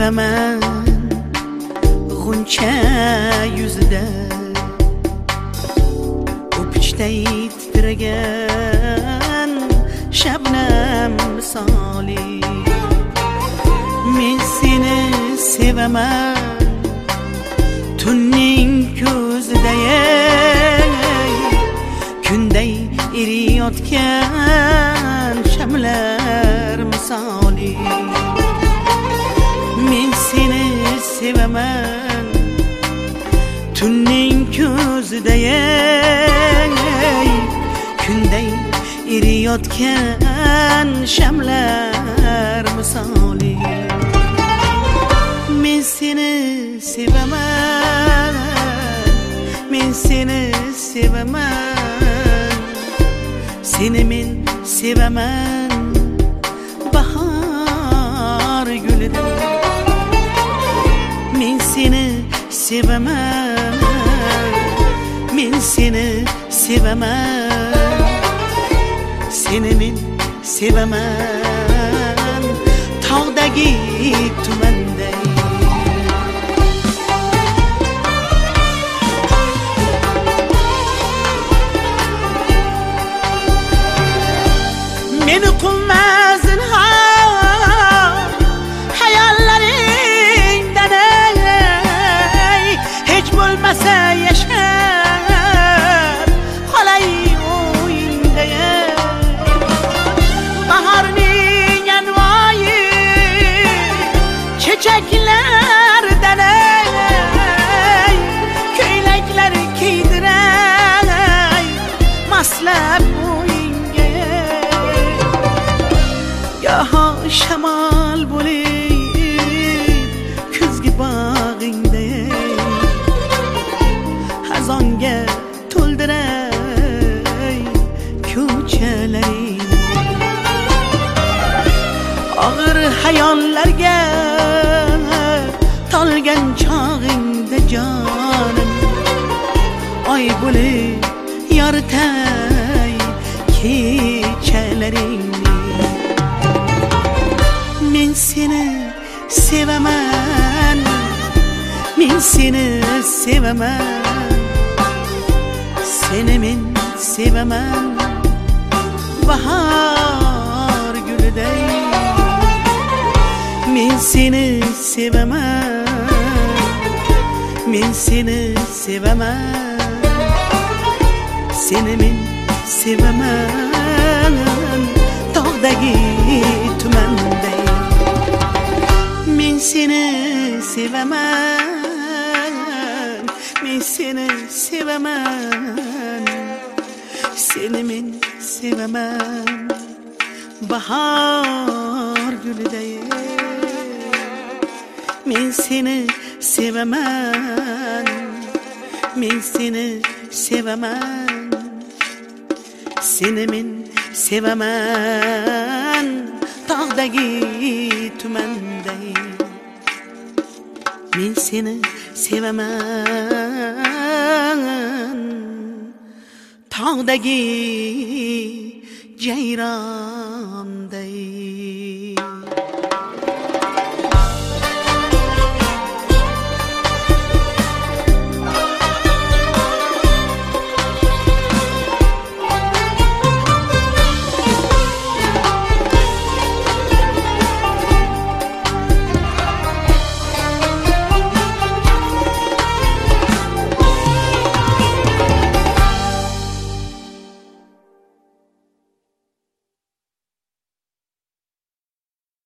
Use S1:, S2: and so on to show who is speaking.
S1: sevaman g'uncha yuzida o'pichday titragan shabnam misoli. Men seni sevaman tunning ko'ziday, kunday eriyotgan shamlar misoli. Men seni sevaman tunning ko'ziday, kunday eriyotgan shamlar misoli. Men seni sevaman, men seni sevaman, seni men sevaman bahor gulida. Men seni sevaman, men seni sevaman, seni men sevaman tog'dagi tumanday. Meni quvma zinhor hayollaringdan, hech bo'lmasa yashab qolay o'yingda. Bahorning anvoyi chechaklardan ko'ylaklar kiydiray maslab o'yingga. Goho shamol bo'lib kuzgi bog'ingda, xazonga to'ldiray ko'chalaring. Og'ir hayollarga tolgan chog'ingda jonim, oy bo'lib yoritay kechalaringni. Men seni sevaman, men seni sevaman, seni men sevaman bahor guliday. Men seni sevaman, men seni sevaman, seni men sevaman tog'dagi tumanday. Men seni sevaman, men seni sevaman, seni men sevaman bahor guliday. Men seni sevaman, men seni sevaman, seni men sevaman tog'dagi tumanday. Men seni sevaman tog'dagi jayronday.